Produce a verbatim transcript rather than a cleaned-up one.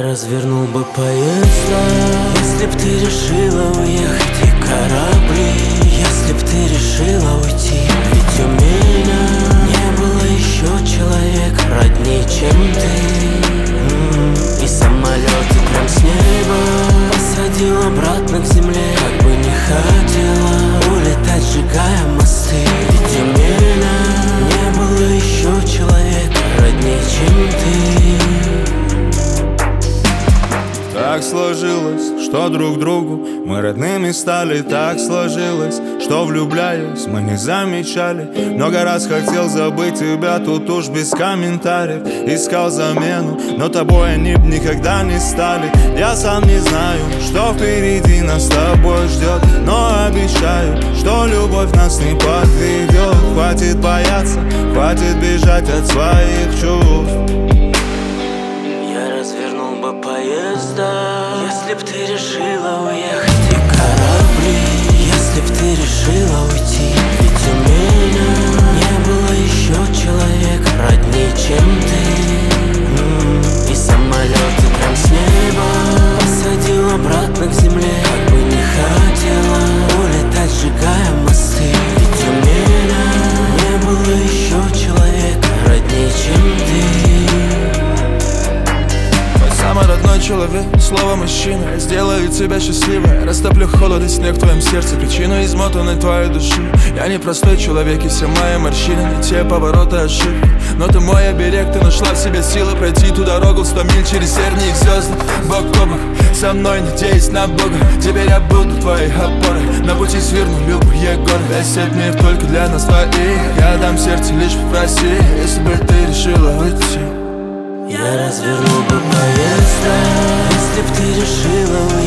развернул бы поезда, если б ты решила уехать, и корабли, если б ты решила уйти. Ведь у меня не было еще человека роднее, чем ты. М-м, И самолеты прям с неба посадил обратно к земле, как бы не хотела улетать, сжигая мосты. Ведь у меня не было еще человека роднее, чем ты. Так сложилось, что друг другу мы родными стали. Так сложилось, что влюбляясь мы не замечали. Много раз хотел забыть тебя, тут уж без комментариев. Искал замену, но тобой они б никогда не стали. Я сам не знаю, что впереди нас с тобой ждет, но обещаю, что любовь нас не подведет. Хватит бояться, хватит бежать от своих чувств. Я развернул бы поезда, если б ты решила уехать, и корабли, если б ты решила уйти. Ведь у меня не было еще человека роднее, чем ты. М-м, И самолеты прям с неба посадил обратно к земле, как бы не хотела улетать, сжигая мосты. Ведь у меня не было еще человека роднее, чем ты. Самый родной человек, слово мужчина. Я сделаю тебя счастливой, растоплю холод и снег в твоем сердце, причину измотанной твоей души. Я не простой человек, и все мои морщины не те повороты, ошибки. Но ты мой оберег, ты нашла в себе силы пройти ту дорогу в сто миль через тернии звезды. Бок по бок, со мной надеясь на Бога. Теперь я буду твоей опорой, на пути сверну любые горы. Весь этот мир только для нас двоих, я дам сердце, лишь попроси, если бы ты решила уйти. Я развернул бы поезда, если б ты решила уйти.